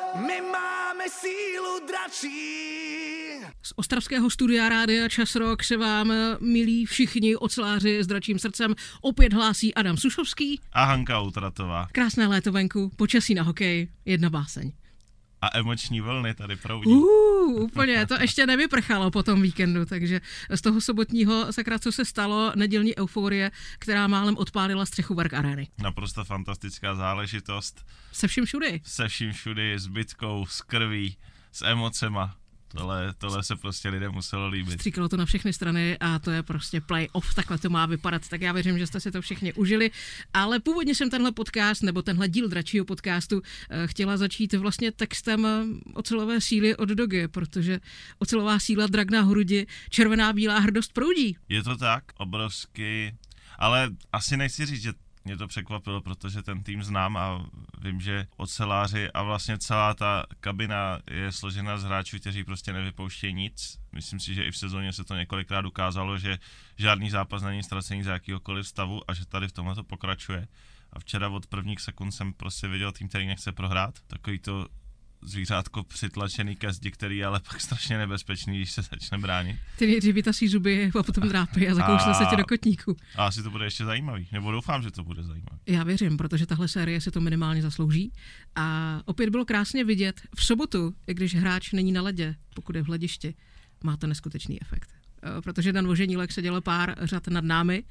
My máme sílu dračí. Z ostravského studia Rádia Čas Rock se vám, milí všichni oceláři s dračím srdcem, opět hlásí Adam Sušovský a Hanka Utratová. Krásné léto venku, počasí na hokej, jedna báseň. A emoční vlny tady proudí. Úplně, to ještě nevyprchalo po tom víkendu, takže z toho sobotního sakra, co se stalo, nedělní euforie, která málem odpálila střechu Werk Areny. Naprosto fantastická záležitost. Se vším všudy. Se vším všudy, s bitkou, s krví, s emocema. Tohle se prostě lidem muselo líbit. Stříkalo to na všechny strany a to je prostě play-off, takhle to má vypadat, tak já věřím, že jste si to všichni užili, ale původně jsem tenhle podcast, nebo tenhle díl dračího podcastu chtěla začít vlastně textem Ocelové síly od Dogy, protože ocelová síla drak na hrudi, červená bílá hrdost proudí. Je to tak, obrovsky, ale asi nechci říct, že mě to překvapilo, protože ten tým znám a vím, že oceláři a vlastně celá ta kabina je složena z hráčů, kteří prostě nevypouštějí nic. Myslím si, že i v sezóně se to několikrát ukázalo, že žádný zápas není ztracený za jakýhokoliv stavu a že tady v tomhle to pokračuje. A včera od prvních sekund jsem prostě viděl tým, který nechce prohrát. Takový to zvířátko přitlačený ke zdi, který je ale pak strašně nebezpečný, když se začne bránit. Ty nejdřív vytasí zuby a potom drápy a zakousne se tě do kotníku. A asi to bude ještě zajímavý, nebo doufám, že to bude zajímavý. Já věřím, protože tahle série se to minimálně zaslouží. A opět bylo krásně vidět v sobotu, i když hráč není na ledě, pokud je v hledišti, má to neskutečný efekt. Protože Dan Voženílek seděl pár řad nad námi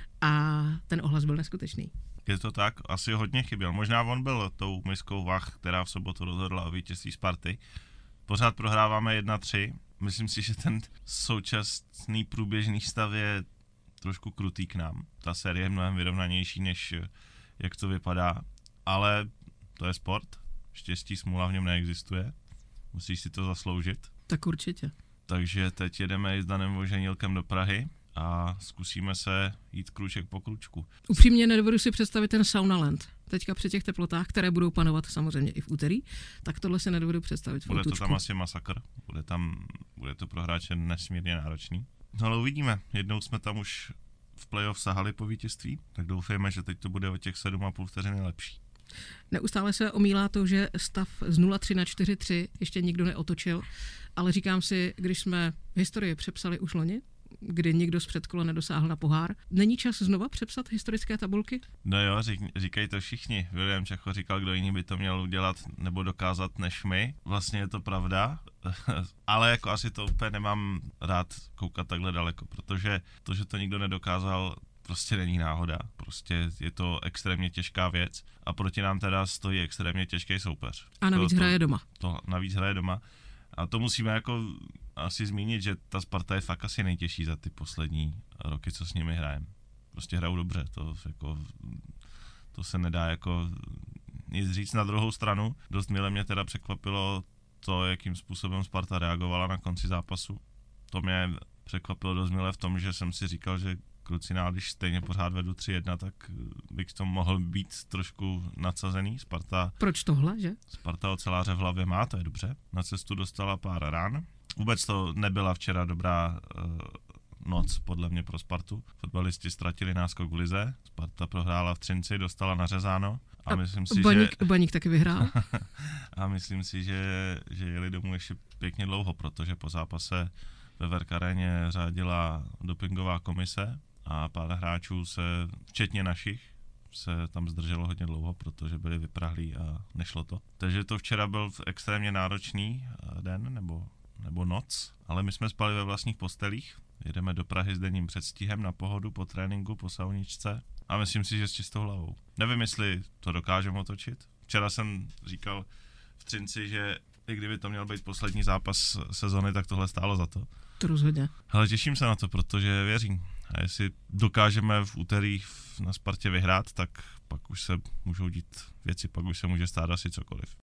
a ten ohlas byl neskutečný. Je to tak, asi hodně chyběl. Možná on byl tou miskou vah, která v sobotu rozhodla o vítězství Sparty. Pořád prohráváme 1-3. Myslím si, že ten současný průběžný stav je trošku krutý k nám. Ta série je mnohem vyrovnanější, než jak to vypadá. Ale to je sport. Štěstí, smůla v něm neexistuje. Musíš si to zasloužit. Tak určitě. Takže teď jedeme s Danem Voženílkem do Prahy a zkusíme se jít krůček po krůčku. Upřímně nedovedu si představit ten Saunaland. Teďka při těch teplotách, které budou panovat samozřejmě i v úterý, tak tohle se nedovedu představit v Bude to tam asi masakr. Bude to pro hráče nesmírně náročný. No ale uvidíme. Jednou jsme tam už v playoff sahali po vítězství, tak doufejme, že teď to bude o těch 7,5 vteřiny lepší. Neustále se omílá to, že stav z 0-3 na 4-3 ještě nikdo neotočil, ale říkám si, když jsme historii přepsali už loni, kdy nikdo z předkola nedosáhl na pohár. Není čas znova přepsat historické tabulky? No jo, říkají to všichni. William Čacho říkal, kdo jiný by to měl udělat nebo dokázat než my. Vlastně je to pravda, ale jako asi to úplně nemám rád koukat takhle daleko, protože to, že to nikdo nedokázal, prostě není náhoda. Prostě je to extrémně těžká věc a proti nám teda stojí extrémně těžký soupeř. A navíc hraje doma. Navíc hraje doma. A to musíme jako asi zmínit, že ta Sparta je fakt asi nejtěžší za ty poslední roky, co s nimi hrajeme. Prostě hrajou dobře, to se nedá jako nic říct. Na druhou stranu, dost mile mě teda překvapilo to, jakým způsobem Sparta reagovala na konci zápasu. To mě překvapilo dost mile v tom, že jsem si říkal, že kluci, když stejně pořád vedu 3-1, tak bych to mohl být trošku nadsazený. Proč tohle, že? Sparta oceláře v hlavě má, to je dobře. Na cestu dostala pár ran. Vůbec to nebyla včera dobrá noc, podle mě, pro Spartu. Fotbalisti ztratili náskok v lize, Sparta prohrála v Třinci, dostala nařezáno. A myslím si, Baník taky vyhrál. A myslím si, že jeli domů ještě pěkně dlouho, protože po zápase ve Werk Areně řádila dopingová komise a pár hráčů včetně našich, se tam zdrželo hodně dlouho, protože byli vyprahlí a nešlo to. Takže to včera byl extrémně náročný den nebo noc, ale my jsme spali ve vlastních postelích. Jedeme do Prahy s denním předstihem na pohodu, po tréninku, po sauničce a myslím si, že s čistou hlavou. Nevím, jestli to dokážeme otočit. Včera jsem říkal v Třinci, že i kdyby to měl být poslední zápas sezony, tak tohle stálo za to. To rozhodně. Ale těším se na to, protože věřím. A jestli dokážeme v úterý na Spartě vyhrát, tak pak už se můžou dít věci, pak už se může stát asi cokoliv.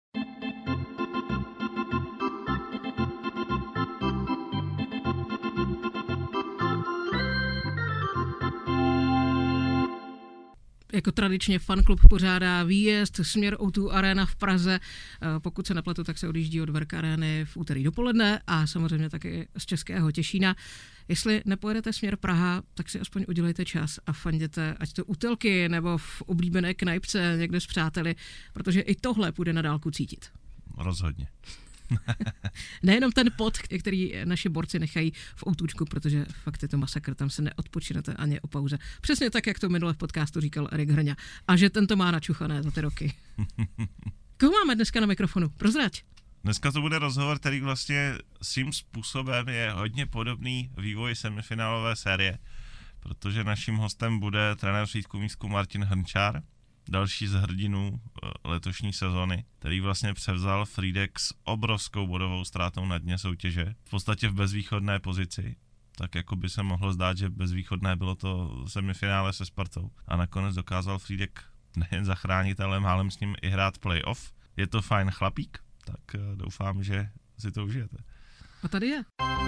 Jako tradičně fanklub pořádá výjezd směr O2 Arena v Praze. Pokud se nepletu, tak se odjíždí od Werk Areny v úterý dopoledne a samozřejmě taky z Českého Těšína. Jestli nepojedete směr Praha, tak si aspoň udělejte čas a fanděte, ať to u Telky nebo v oblíbené knajpce někde s přáteli, protože i tohle půjde na dálku cítit. rozhodně. Nejenom ten pot, který naši borci nechají v outůčku, protože fakt je to masakr, tam se neodpočinete ani o pauze. Přesně tak, jak to minule v podcastu říkal Erik Hrňa. A že ten to má načuchané za ty roky. Koho máme dneska na mikrofonu? Prozrať. Dneska to bude rozhovor, který vlastně svým způsobem je hodně podobný vývoji semifinálové série, protože naším hostem bude trenér Frýdku-Místku Martin Hrnčár, další z hrdinů letošní sezony, který vlastně převzal Frýdek s obrovskou bodovou ztrátou na dně soutěže, v podstatě v bezvýchodné pozici, tak jako by se mohlo zdát, že bezvýchodné bylo to semifinále se Spartou a nakonec dokázal Frýdek nejen zachránit, ale málem s ním i hrát playoff. Je to fajn chlapík, tak doufám, že si to užijete. A tady je.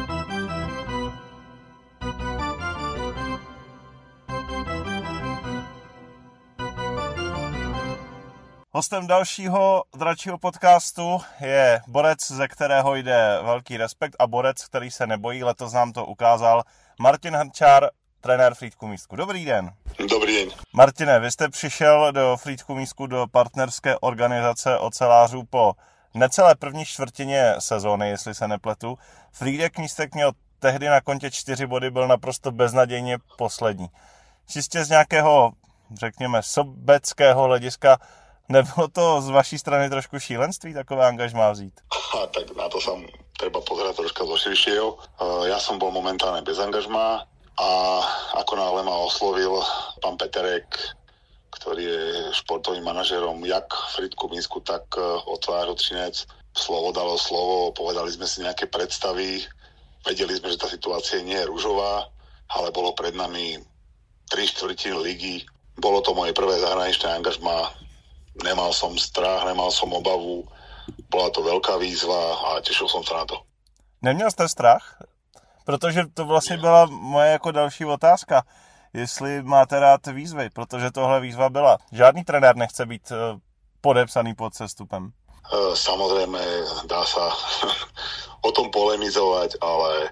Hostem dalšího dračího podcastu je borec, ze kterého jde velký respekt a borec, který se nebojí, letos nám to ukázal, Martin Hrnčár, trenér Frýdku-Místku. Dobrý den. Dobrý den. Martine, vy jste přišel do Frýdku-Místku, do partnerské organizace ocelářů po necelé první čtvrtině sezóny, jestli se nepletu. Frýdek-Místek měl tehdy na kontě 4 body, byl naprosto beznadějně poslední. Čistě z nějakého, řekněme, sobeckého hlediska, nebylo to z vaší strany trošku šílenství takové angažmá vzít? Tak na to sa treba pozerať troška zo širšieho. Ja som bol momentálne bez angažmá a ako náhle ma oslovil pán Peterek, ktorý je športovým manažerom jak Frýdku-Místku, tak ocelářov Třinec, slovo dalo slovo, povedali sme si nejaké predstavy, vedeli sme, že tá situácia nie je ružová, ale bolo pred nami 3/4 ligy. Bolo to moje prvé zahraničné angažmá. Nemal som strach, nemal som obavu, bola to veľká výzva a tešil som sa na to. Neměl jste strach? Protože to vlastně byla moje jako další otázka. Jestli máte rád výzvy, protože tohle výzva byla. Žádný trenér nechce být podepsaný pod sestupem. Samozrejme, dá sa o tom polemizovať, ale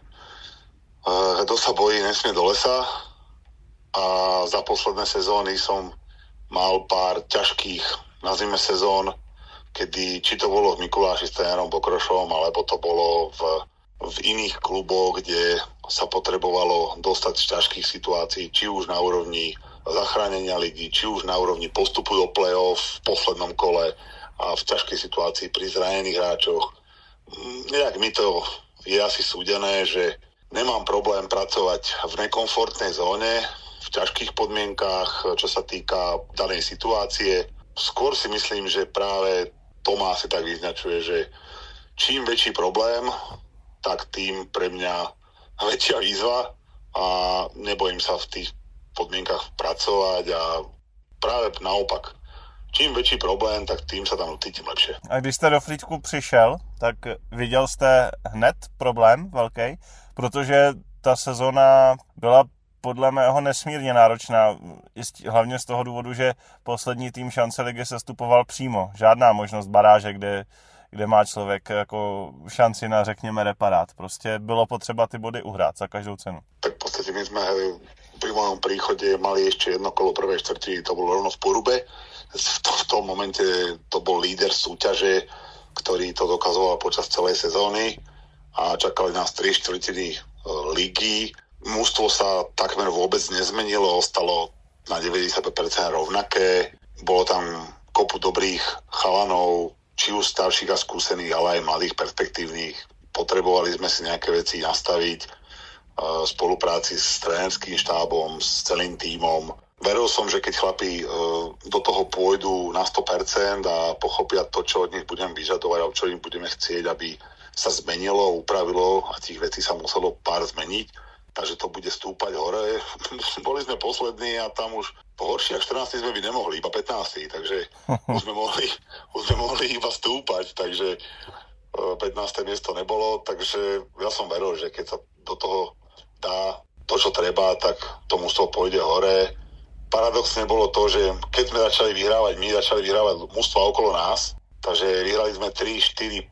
kto sa bojí, nesmie do lesa a za posledné sezóny som mal pár ťažkých, nazvime sezón, kedy či to bolo v Mikuláši s trénerom Bokrošom, alebo to bolo v iných kluboch, kde sa potrebovalo dostať z ťažkých situácií, či už na úrovni zachránenia ligy, či už na úrovni postupu do play-off v poslednom kole a v ťažkej situácii pri zranených hráčoch. Nejak mi to je asi súdené, že nemám problém pracovať v nekomfortnej zóne, v ťažkých podmienkách, čo sa týka danej situácie. Skôr si myslím, že práve to ma asi tak vyznačuje, že čím väčší problém, tak tým pre mňa väčšia výzva a nebojím sa v tých podmienkach pracovať a práve naopak. Čím väčší problém, tak tým sa tam cítim lepšie. A když jste do Frýdku přišel, tak viděl jste hned problém velký, protože ta sezona byla podle mého nesmírně náročná, hlavně z toho důvodu, že poslední tým šance ligy sestupoval přímo. Žádná možnost baráže, kde má člověk jako šanci na, řekněme, reparát. Prostě bylo potřeba ty body uhrát za každou cenu. Tak v podstate my sme pri mojom príchode mali ešte jedno kolo prvej štvrtiny, to bolo rovno v Porube. V tom momente to bol líder súťaže, ktorý to dokazoval počas celej sezóny a čakali nás 3/4 ligy. Mužstvo sa takmer vôbec nezmenilo, ostalo na 95% rovnaké. Bolo tam kopu dobrých chalanov, či už starších a skúsených, ale aj mladých, perspektívnych. Potrebovali sme si nejaké veci nastaviť v spolupráci s trénerským štábom, s celým tímom. Veril som, že keď chlapi do toho pôjdu na 100% a pochopia to, čo od nich budem vyžadovať a čo im budeme chcieť, aby sa zmenilo, upravilo a tých vecí sa muselo pár zmeniť. Takže to bude stúpať hore. Boli sme poslední a tam už po horších 14 sme byť nemohli, iba 15, takže už sme mohli iba stúpať, takže 15. miesto nebolo, takže ja som veril, že keď sa do toho dá to, čo treba, tak to mužstvo pôjde hore. Paradoxne bolo to, že keď sme začali vyhrávať mužstva okolo nás, takže vyhrali sme 3, 4,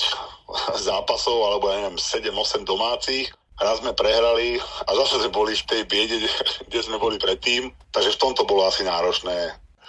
5 zápasov, alebo ja neviem, 7, 8 domácich. Raz sme prehrali a zase sme boli v tej biede, kde sme boli predtým. Takže v tomto bolo asi náročné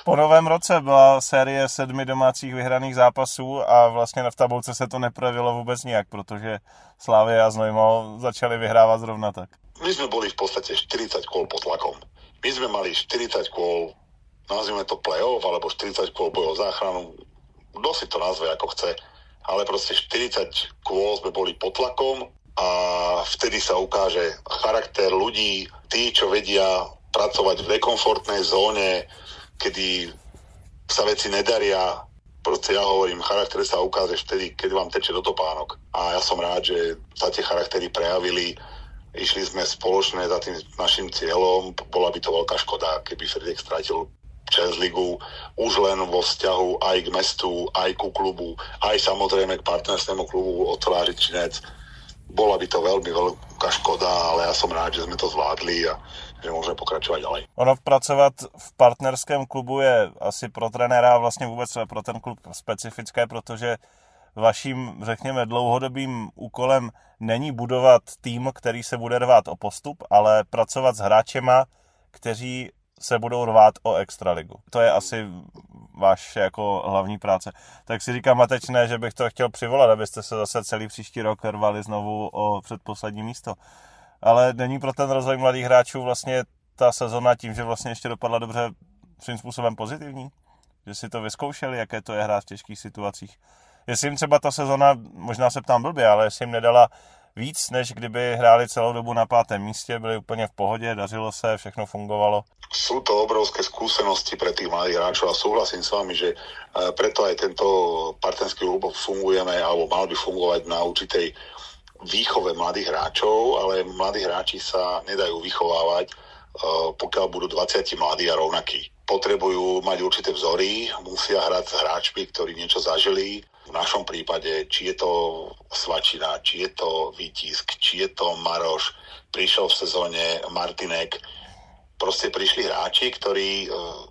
Po novém roce byla série 7 domácích vyhraných zápasů a vlastně v tabulce se to neprojevilo vůbec nijak, protože Slavia a Znojmo začali vyhrávat zrovna tak. My sme boli v podstate 40 kôl pod tlakom. My sme mali 40 kôl, nazvime to play-off, alebo 40 kôl bojov záchranu. Kto si to nazve ako chce, ale proste 40 kôl sme boli pod tlakom a vtedy sa ukáže charakter ľudí, tí, čo vedia pracovať v nekomfortnej zóne, kedy sa veci nedaria. Proste ja hovorím, charakter sa ukáže vtedy, keď vám teče do topánok. A ja som rád, že sa tie charaktery prejavili. Išli sme spoločne za tým našim cieľom. Bola by to veľká škoda, keby Frýdek stratil Chess Ligu už len vo vzťahu aj k mestu, aj ku klubu, aj samozrejme k partnerskému klubu Oceláři Třinec. Bola by to veľmi veľká škoda, ale ja som rád, že sme to zvládli a že môžeme pokračovať ďalej. Ono pracovat v partnerském klubu je asi pro trenéra a vlastně vůbec pro ten klub specifické, protože vaším, řekněme, dlouhodobým úkolem není budovat tým, který se bude rvát o postup, ale pracovat s hráčema, kteří se budou rvát o extraligu. To je asi vaše jako hlavní práce. Tak si říkám, a teď ne, že bych to chtěl přivolat, abyste se zase celý příští rok rvali znovu o předposlední místo. Ale není pro ten rozvoj mladých hráčů vlastně ta sezona tím, že vlastně ještě dopadla dobře, svým způsobem pozitivní? Že si to vyzkoušeli, jaké to je hrát v těžkých situacích? Jestli jim třeba ta sezona, možná se ptám blbě, ale jestli jim nedala víc, než kdyby hráli celou dobu na 5. místě, byli úplně v pohodě, dařilo se, všechno fungovalo. Sú to obrovské skúsenosti pre tých mladých hráčov a súhlasím s vami, že preto aj tento partnerský klub fungujeme, alebo mal by fungovať na určitej výchove mladých hráčov, ale mladí hráči sa nedajú vychovávať, pokiaľ budú 20 mladí a rovnakí. Potrebujú mať určité vzory, musia hrať s hráčmi, ktorí niečo zažili. V našom prípade, či je to Svačina, či je to Výtisk, či je to Maroš, prišiel v sezóne Martinek. Proste prišli hráči, ktorí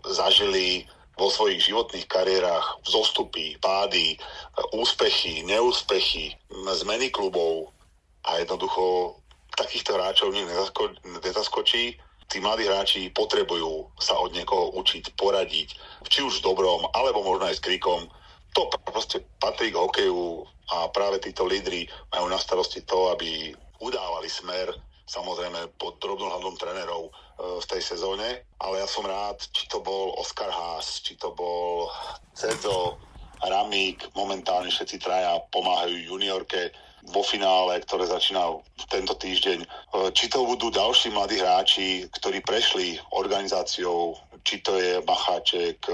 zažili vo svojich životných kariérach vzostupy, pády, úspechy, neúspechy, zmeny klubov a jednoducho takýchto hráčov nikto nezaskočí. Tí mladí hráči potrebujú sa od niekoho učiť, poradiť, či už v dobrom, alebo možno aj s krikom. To proste patrí k hokeju a práve títo lídri majú na starosti to, aby udávali smer, samozrejme pod drobnohľadom trénerov v tej sezóne, ale ja som rád, či to bol Oskar Haas, či to bol Cedzo, Ramík, momentálne všetci traja pomáhajú juniorke vo finále, ktoré začína tento týždeň. Či to budú ďalší mladí hráči, ktorí prešli organizáciou, či to je Macháček,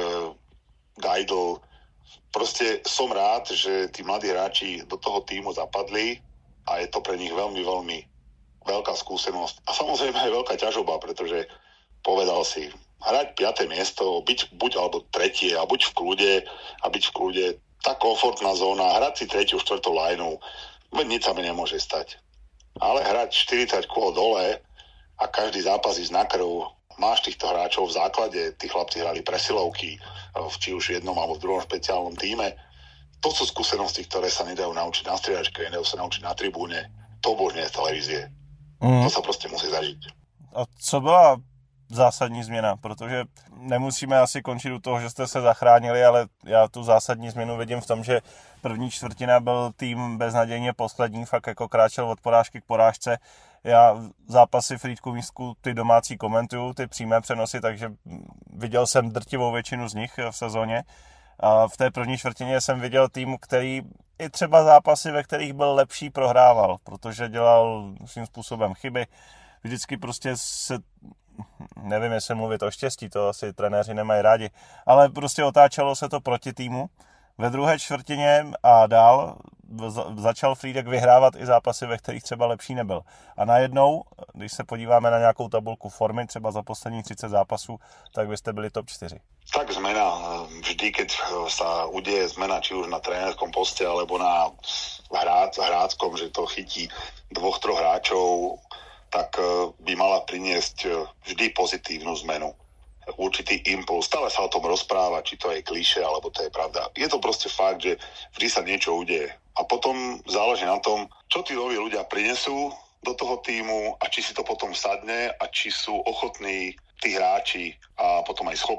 Gajdl. Proste som rád, že tí mladí hráči do toho tímu zapadli a je to pre nich veľmi, veľmi veľká skúsenosť. A samozrejme aj veľká ťažoba, pretože povedal si, hrať 5. miesto, byť buď alebo 3. a buď v kľude a byť v kľude, tá komfortná zóna, hrať si 3., 4. lineu, nič sa mi nemôže stať. Ale hrať 40 kôl dole a každý zápas ísť na krv, máš týchto hráčov v základe, tí chlapci hrali presilovky, či už v jednom alebo v druhom špeciálnom tíme. To sú skúsenosti, ktoré sa nedajú naučiť na striedačke, nedajú sa naučiť na tribúne. To božne je z televízie. To sa prostě musí zažít. A co byla zásadní změna? Protože nemusíme asi končit u toho, že jste se zachránili, ale já tu zásadní změnu vidím v tom, že první čtvrtina byl tým beznadějně poslední, fakt jako kráčel od porážky k porážce. Já zápasy Frýdku Místku, ty domácí komentuju, ty přímé přenosy, takže viděl jsem drtivou většinu z nich v sezóně. A v té první čtvrtině jsem viděl tým, který i třeba zápasy, ve kterých byl lepší, prohrával, protože dělal svým způsobem chyby. Vždycky prostě se, nevím, jestli mluvit o štěstí, to asi trenéři nemají rádi, ale prostě otáčelo se to proti týmu. Ve druhé čtvrtině a dál začal Frýdek vyhrávat i zápasy, ve kterých třeba lepší nebyl. A najednou, když se podíváme na nějakou tabulku formy, třeba za posledních 30 zápasů, tak byste byli top 4. Tak zmena, vždy keď sa udeje zmena, či už na trénerskom poste alebo na hráckom, že to chytí 2-3 hráčov, tak by mala priniesť vždy pozitívnu zmenu. Určitý impuls. Stále sa o tom rozpráva, či to je klišé, alebo to je pravda. Je to proste fakt, že vždy sa niečo udeje. A potom záleží na tom, čo tí noví ľudia prinesú do toho týmu a či si to potom sadne a či sú ochotní tí hráči a potom aj schopní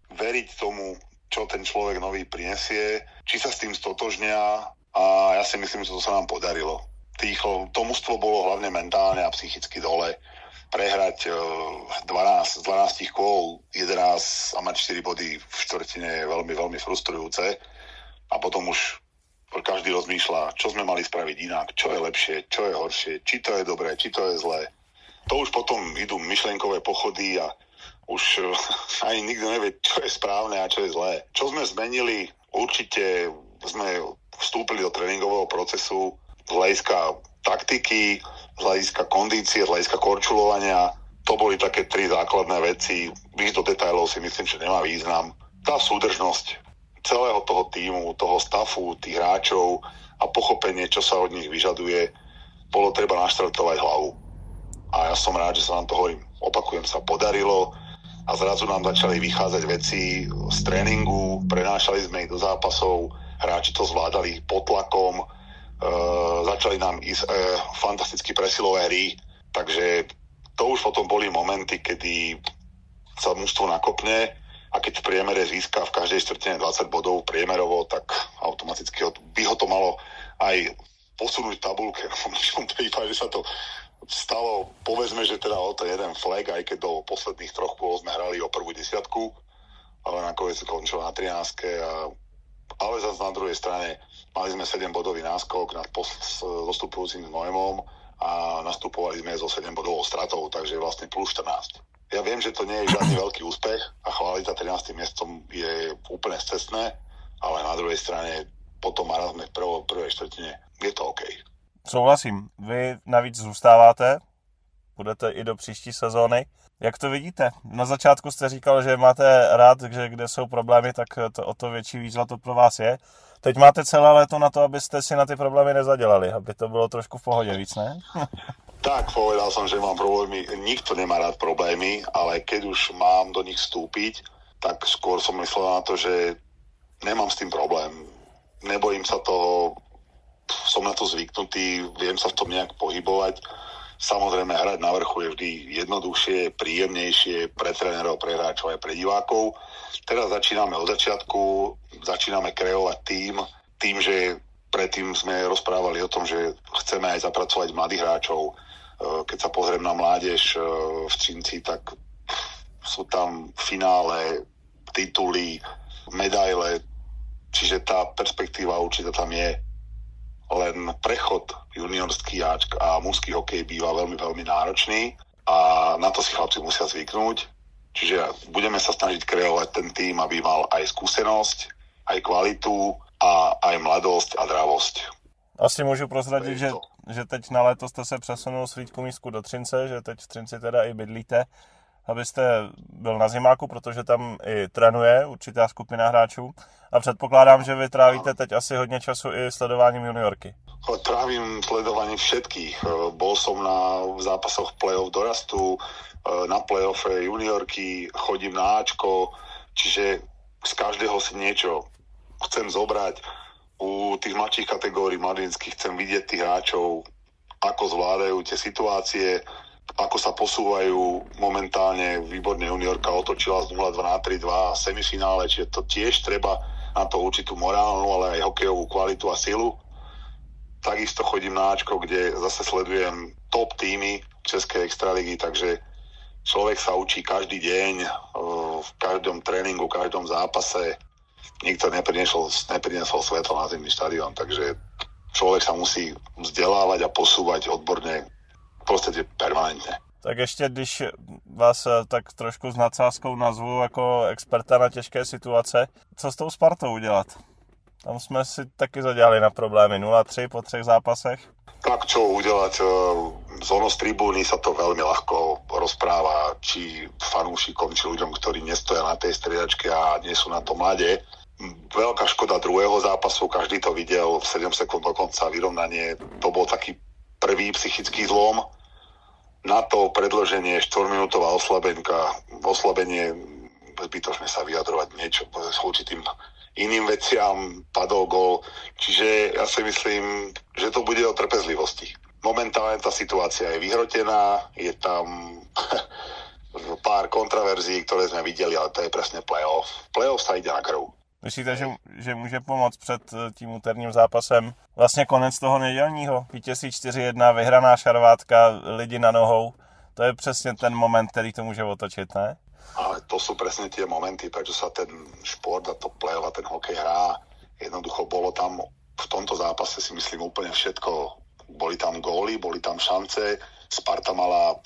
veriť tomu, čo ten človek nový prinesie, či sa s tým stotožnia a ja si myslím, že to sa nám podarilo. To mužstvo bolo hlavne mentálne a psychicky dole. Prehrať 12 kôl, 11 a mať 4 body v štvrtine je veľmi, veľmi frustrujúce a potom už každý rozmýšľa, čo sme mali spraviť inak, čo je lepšie, čo je horšie, či to je dobré, či to je zlé. To už potom idú myšlenkové pochody a už ani nikto nevie, čo je správne a čo je zlé. Čo sme zmenili, určite sme vstúpili do tréningového procesu z hľadiska taktiky, z hľadiska kondície, z hľadiska korčulovania. To boli také 3 základné veci. Výjsť do detailov si myslím, že nemá význam. Tá súdržnosť celého toho tímu, toho stafu, tých hráčov a pochopenie, čo sa od nich vyžaduje, bolo treba naštartovať hlavu. A ja som rád, že sa nám to, opakujem, sa podarilo a zrazu nám začali vychádzať veci z tréningu, prenášali sme ich do zápasov, hráči to zvládali pod tlakom, začali nám ísť fantasticky presilové hry, takže to už potom boli momenty, kedy sa mužstvo nakopne a keď v priemere získa v každej štvrtine 20 bodov priemerovo, tak automaticky by ho to malo aj posunúť v tabulke. V našom prípade sa to stalo, povedzme, že teda o to jeden flag, aj keď do posledných 3 kôl sme hrali o prvú 10, ale nakoniec skončilo na 13. Ale zase na druhej strane mali sme 7-bodový náskok nad zostupujúcim Znojmom a nastupovali sme so 7-bodovou stratou, takže vlastne plus 14. Ja viem, že to nie je žiadny veľký úspech a chváliť za 13. miestom je úplne scestné, ale na druhej strane potom marazme v prvej štvrtine je to OK. Souhlasím. Vy navíc zůstáváte, budete i do příští sezóny. Jak to vidíte? Na začátku jste říkal, že máte rád, že kde jsou problémy, tak to, o to větší výzva to pro vás je. Teď máte celé léto na to, abyste si na ty problémy nezadělali, aby to bylo trošku v pohodě víc, ne? Tak, povedal som, že mám problémy. Nikto nemá rád problémy, ale keď už mám do nich vstúpiť, tak skôr som myslel na to, že nemám s tým problém. Nebojím sa toho, som na to zvyknutý, viem sa v tom nejak pohybovať. Samozrejme, hrať na vrchu je vždy jednoduchšie, príjemnejšie pre trénerov, pre hráčov aj pre divákov. Teraz začíname od začiatku, začíname kreovať tým, že predtým sme rozprávali o tom, že chceme aj zapracovať mladých hráčov. Keď sa pozriem na mládež v Třinci, tak sú tam finále, tituly, medaile, čiže tá perspektíva určite tam je. Len prechod juniorský a mužský hokej býva veľmi, veľmi náročný a na to si chlapci musia zvyknúť. Čiže budeme sa snažiť kreovať ten tým, aby mal aj skúsenosť, aj kvalitu a aj mladosť a dravosť. Asi můžu prozradit, že teď na léto jste se přesunul s Vítku Mísku do Třince, že teď v Třinci teda i bydlíte, abyste byl na zimáku, protože tam i trénuje určitá skupina hráčů a předpokládám, že vy trávíte teď asi hodně času i sledováním juniorky. Trávim sledovaním všetkých. Bol som na zápasoch play-off dorastu, na play-offe juniorky, chodím na Ačko, čiže z každého si niečo chcem zobrať. U tých mladších kategórií mladinských chcem vidieť tých hráčov, ako zvládajú tie situácie, ako sa posúvajú momentálne. Výborne juniorka otočila z 0-2 na 3-2 semifinále, čiže to tiež treba na to určitú morálnu, ale aj hokejovú kvalitu a silu. Takisto chodím na Ačko, kde zase sledujem top týmy Českej extraligy, takže človek sa učí každý deň, v každom tréningu, v každom zápase. Nikto nepriniesol svetlo na zimný štadión, takže človek sa musí vzdelávať a posúvať odborne proste permanentne. Tak ještě, když vás tak trošku s nadsázkou nazvu jako experta na těžké situace, co s tou Spartou udělat? Tam jsme si taky zadělali na problémy. 0-3 po 3 zápasech. Tak čo udelať? Z tribúny sa to veľmi ľahko rozpráva, či fanúšikom, či ľuďom, ktorí nestoja na tej striedačke a nie sú na to mladé. Veľká škoda druhého zápasu, každý to videl, 7 sekúnd do konca vyrovnanie, to bol taký prvý psychický zlom. Na to predĺženie 4-minútová oslabenie, zbytočne sa vyjadrovať niečo s určitým iným veciam, padol gól. Čiže ja si myslím, že to bude o trpezlivosti. Momentálne tá situácia je vyhrotená, je tam pár kontraverzií, ktoré sme videli, ale to je presne playoff. Playoff sa ide na krv. Myslíte, že může pomoct před tím úterním zápasem vlastně konec toho nedělního? Vítězství 4-1, vyhraná šarvátka, lidi na nohou. To je přesně ten moment, který to může otočit, ne? Ale to sú presne tie momenty, prečo sa ten šport a to play-off a ten hokej hrá. Jednoducho bolo tam v tomto zápase si myslím úplne všetko. Boli tam góly, boli tam šance. Sparta mala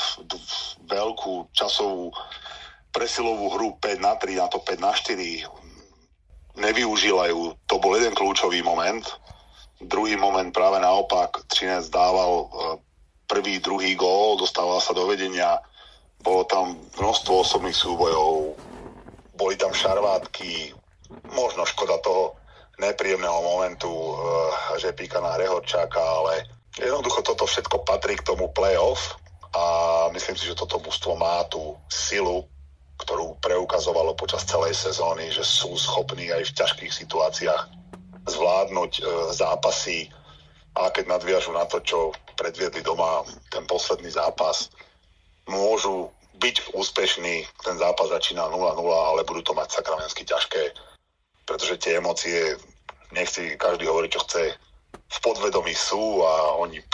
veľkú časovú presilovú hru 5-3, na to 5-4. Nevyužila ju. To bol jeden kľúčový moment. Druhý moment práve naopak. Třinec dával prvý, druhý gól, dostával sa do vedenia. Bolo tam množstvo osobných súbojov, boli tam šarvátky, možno škoda toho nepríjemného momentu Řepíka na Rehorčáka, ale jednoducho toto všetko patrí k tomu play-off a myslím si, že toto mužstvo má tú silu, ktorú preukazovalo počas celej sezóny, že sú schopní aj v ťažkých situáciách zvládnuť zápasy a keď nadviažu na to, čo predviedli doma ten posledný zápas, môžu byť úspešní, ten zápas začína 0-0, ale budú to mať sakramensky ťažké, pretože tie emócie, nech si každý hovorí, čo chce, v podvedomí sú a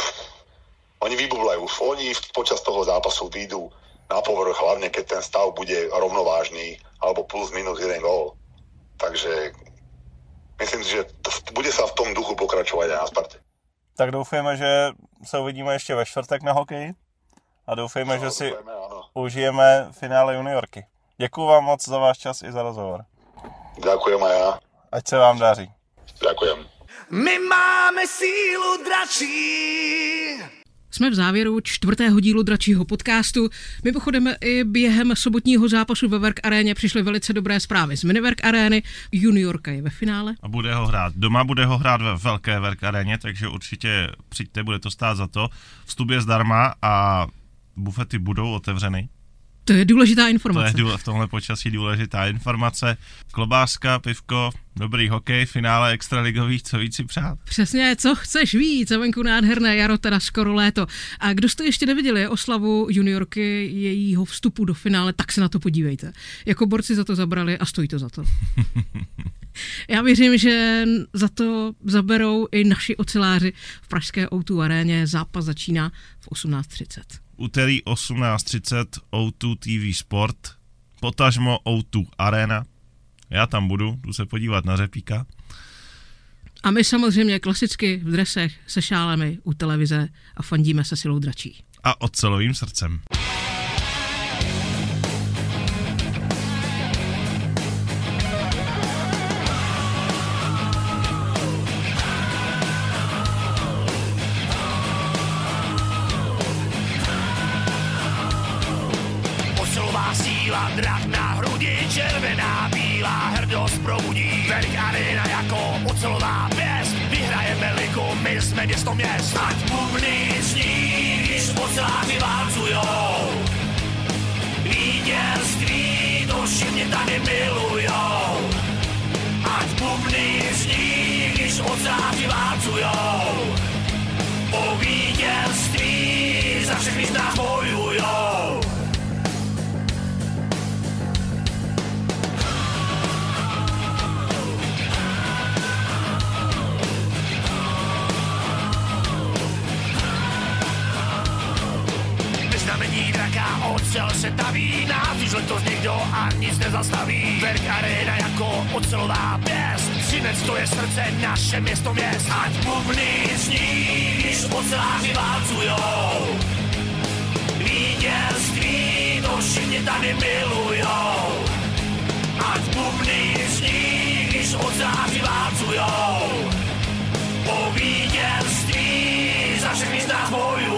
oni vybublajú. Oni počas toho zápasu výjdu na povrch, hlavne keď ten stav bude rovnovážny, alebo plus minus jeden gól. Takže myslím si, že bude sa v tom duchu pokračovať aj na Sparte. Tak doufujeme, že se uvidíme ještě ve čtvrtek na hokeji. A doufejme, že si užijeme finále juniorky. Děkuju vám moc za váš čas i za rozhovor. Ďakujem aj ja. Ať se vám daří. Ďakujem. My máme sílu dračí. Jsme v závěru 4. dílu Dračího podcastu. Mimochodem i během sobotního zápasu ve Werk Aréně přišly velice dobré zprávy z Miniwerk Arény. Juniorka je ve finále. A bude ho hrát. Doma bude ho hrát ve velké Werk Aréně, takže určitě přijďte, bude to stát za to. Vstup je zdarma a bufety budou otevřeny. To je důležitá informace. To je v tomhle počasí důležitá informace. Klobáska, pivko, dobrý hokej, finále extraligových, co víc si přát. Přesně, co chceš víc, a venku nádherné jaro, teda skoro léto. A kdo jste ještě neviděli oslavu juniorky, jejího vstupu do finále, tak se na to podívejte. Jako borci za to zabrali a stojí to za to. Já věřím, že za to zaberou i naši oceláři v pražské O2 aréně. Zápas začíná v 18:30. Úterý 18:30 O2 TV Sport, potažmo O2 Arena. Já tam jdu se podívat na Řepíka. A my samozřejmě klasicky v dresech se šálemi u televize a fandíme se silou dračí. A ocelovým srdcem. Síla, drak na hrudi, červená, bílá, hrdost probudí. Werk Arena jako ocelová pěst, vyhrajeme ligu, my jsme město měst. Ať bubny zní, když oceláři válcujou. Vítězství, to všichni tady milujou. Ať bubny zní, když oceláři válcujou. Po vítězství za všechny z nás bojujou. Znamení draka, ocel se taví, nás už letos nikdo a nic nezastaví. Werk Arena jako ocelová pěst, Třinec to je srdce, naše město měst. Ať bubny zní, když oceláři válcujou. Vítězství, to všichni tady milujou. Ať bubny zní, když oceláři válcujou. Po vítězství za všechny z nás bojujou.